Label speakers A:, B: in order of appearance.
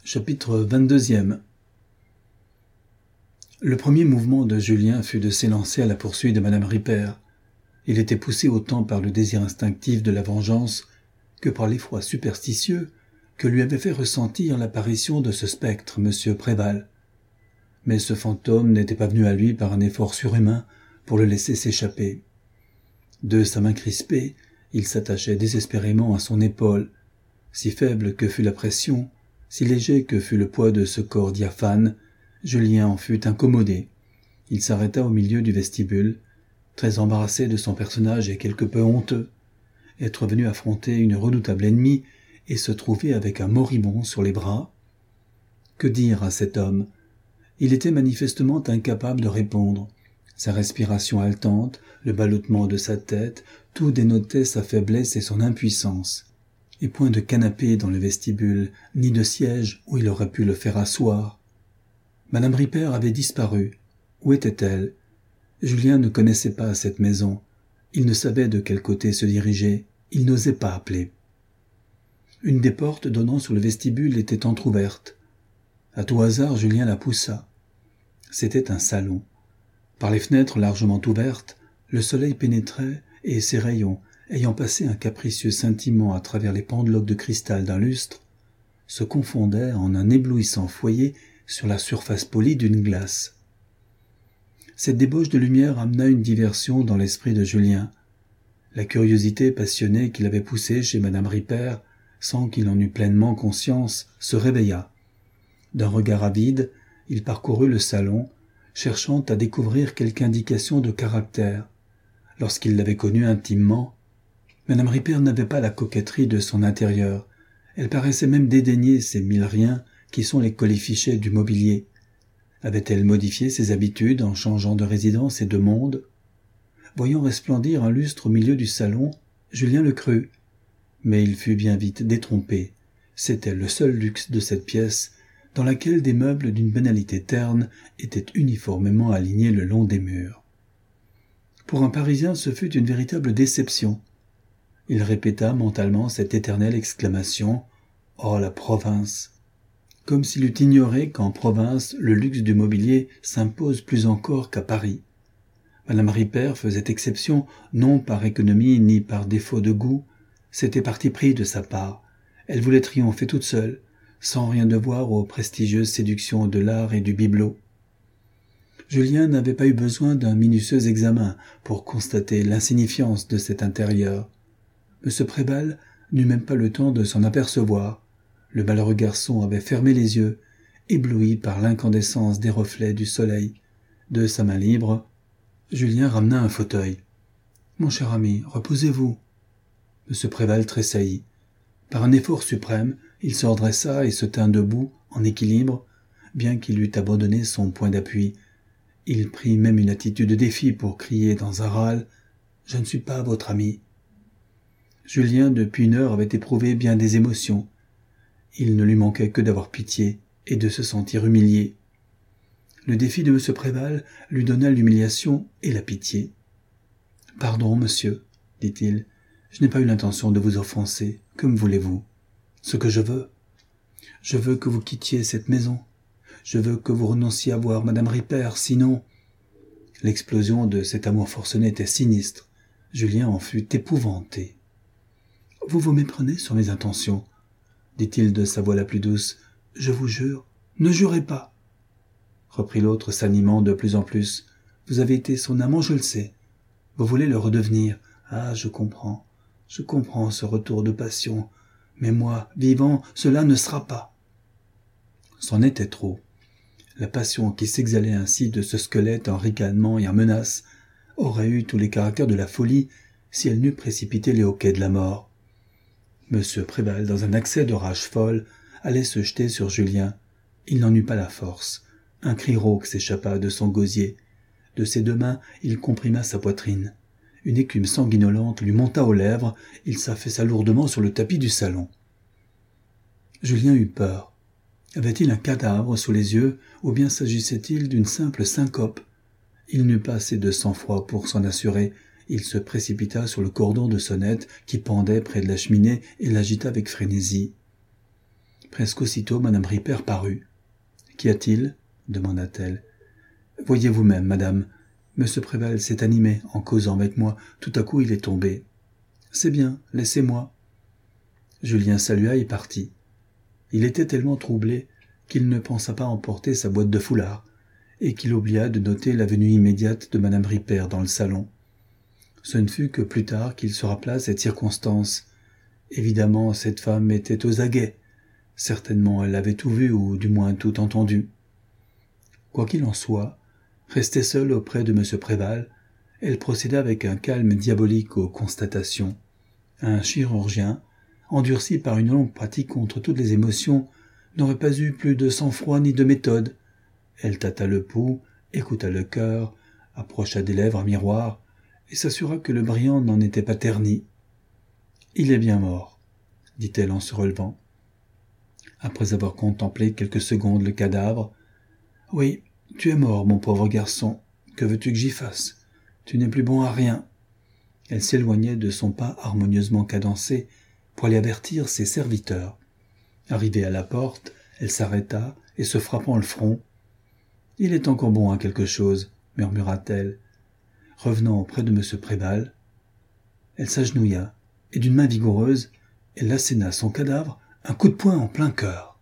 A: Chapitre 22e. Le premier mouvement de Julien fut de s'élancer à la poursuite de madame Ripert. Il était poussé autant par le désir instinctif de la vengeance que par l'effroi superstitieux que lui avait fait ressentir l'apparition de ce spectre, M. Préval. Mais ce fantôme n'était pas venu à lui par un effort surhumain pour le laisser s'échapper. De sa main crispée, il s'attachait désespérément à son épaule. Si faible que fût la pression, si léger que fût le poids de ce corps diaphane, Julien en fut incommodé. Il s'arrêta au milieu du vestibule, très embarrassé de son personnage et quelque peu honteux. Être venu affronter une redoutable ennemie et se trouver avec un moribond sur les bras. Que dire à cet homme? Il était manifestement incapable de répondre. Sa respiration haletante, le ballottement de sa tête, tout dénotait sa faiblesse et son impuissance. Et point de canapé dans le vestibule, ni de siège où il aurait pu le faire asseoir. Madame Ripert avait disparu. Où était-elle? Julien ne connaissait pas cette maison. Il ne savait de quel côté se diriger. Il n'osait pas appeler. Une des portes donnant sur le vestibule était entr'ouverte. À tout hasard, Julien la poussa. C'était un salon. Par les fenêtres largement ouvertes, le soleil pénétrait et ses rayons, ayant passé un capricieux scintillement à travers les pendeloques de cristal d'un lustre, se confondaient en un éblouissant foyer sur la surface polie d'une glace. Cette débauche de lumière amena une diversion dans l'esprit de Julien. La curiosité passionnée qui l'avait poussé chez madame Ripert, sans qu'il en eût pleinement conscience, se réveilla. D'un regard avide, il parcourut le salon, cherchant à découvrir quelque indication de caractère. Lorsqu'il l'avait connue intimement, madame Ripert n'avait pas la coquetterie de son intérieur. Elle paraissait même dédaigner ces mille riens qui sont les colifichets du mobilier. Avait-elle modifié ses habitudes en changeant de résidence et de monde? Voyant resplendir un lustre au milieu du salon, Julien le crut. Mais il fut bien vite détrompé. C'était le seul luxe de cette pièce, dans laquelle des meubles d'une banalité terne étaient uniformément alignés le long des murs. Pour un Parisien, ce fut une véritable déception. Il répéta mentalement cette éternelle exclamation « Oh, la province !» comme s'il eût ignoré qu'en province, le luxe du mobilier s'impose plus encore qu'à Paris. Madame Ripert faisait exception non par économie ni par défaut de goût, c'était parti pris de sa part. Elle voulait triompher toute seule, sans rien devoir aux prestigieuses séductions de l'art et du bibelot. Julien n'avait pas eu besoin d'un minutieux examen pour constater l'insignifiance de cet intérieur. M. Préval n'eut même pas le temps de s'en apercevoir. Le malheureux garçon avait fermé les yeux, ébloui par l'incandescence des reflets du soleil. De sa main libre, Julien ramena un fauteuil. « Mon cher ami, reposez-vous. » M. Préval tressaillit. Par un effort suprême, il se redressa et se tint debout, en équilibre, bien qu'il eût abandonné son point d'appui. Il prit même une attitude de défi pour crier dans un râle « Je ne suis pas votre ami. » Julien, depuis une heure, avait éprouvé bien des émotions. Il ne lui manquait que d'avoir pitié et de se sentir humilié. Le défi de M. Préval lui donna l'humiliation et la pitié. « Pardon, monsieur, dit-il, je n'ai pas eu l'intention de vous offenser. Que me voulez-vous? Ce que je veux que vous quittiez cette maison. Je veux que vous renonciez à voir madame Ripert, sinon... » L'explosion de cet amour forcené était sinistre. Julien en fut épouvanté. « Vous vous méprenez sur mes intentions, dit-il de sa voix la plus douce. « Je vous jure, ne jurez pas. » Reprit l'autre, s'animant de plus en plus. « Vous avez été son amant, je le sais. Vous voulez le redevenir. Ah, je comprends ce retour de passion. Mais moi, vivant, cela ne sera pas. » C'en était trop. La passion qui s'exhalait ainsi de ce squelette en ricanement et en menaces aurait eu tous les caractères de la folie si elle n'eût précipité les hoquets de la mort. M. Préval, dans un accès de rage folle, allait se jeter sur Julien. Il n'en eut pas la force. Un cri rauque s'échappa de son gosier. De ses deux mains, il comprima sa poitrine. Une écume sanguinolente lui monta aux lèvres. Il s'affaissa lourdement sur le tapis du salon. Julien eut peur. Avait-il un cadavre sous les yeux, ou bien s'agissait-il d'une simple syncope? Il n'eut pas assez de sang-froid pour s'en assurer. Il se précipita sur le cordon de sonnette qui pendait près de la cheminée et l'agita avec frénésie. Presque aussitôt, madame Ripert parut. « Qu'y a-t-il » demanda-t-elle. « Voyez vous-même, madame. Monsieur Préval s'est animé en causant avec moi. Tout à coup, il est tombé. »« C'est bien, laissez-moi. » Julien salua et partit. Il était tellement troublé qu'il ne pensa pas emporter sa boîte de foulard et qu'il oublia de noter la venue immédiate de madame Ripert dans le salon. Ce ne fut que plus tard qu'il se rappela cette circonstance. Évidemment, cette femme était aux aguets. Certainement, elle avait tout vu, ou du moins tout entendu. Quoi qu'il en soit, restée seule auprès de M. Préval, elle procéda avec un calme diabolique aux constatations. Un chirurgien, endurci par une longue pratique contre toutes les émotions, n'aurait pas eu plus de sang-froid ni de méthode. Elle tâta le pouls, écouta le cœur, approcha des lèvres un miroir, et s'assura que le brillant n'en était pas terni. « Il est bien mort, » dit-elle en se relevant. Après avoir contemplé quelques secondes le cadavre, « Oui, tu es mort, mon pauvre garçon. Que veux-tu que j'y fasse? Tu n'es plus bon à rien. » Elle s'éloignait de son pas harmonieusement cadencé pour aller avertir ses serviteurs. Arrivée à la porte, elle s'arrêta et se frappant le front. « Il est encore bon à quelque chose, » murmura-t-elle. Revenant auprès de M. Préval, elle s'agenouilla et d'une main vigoureuse, elle asséna son cadavre un coup de poing en plein cœur.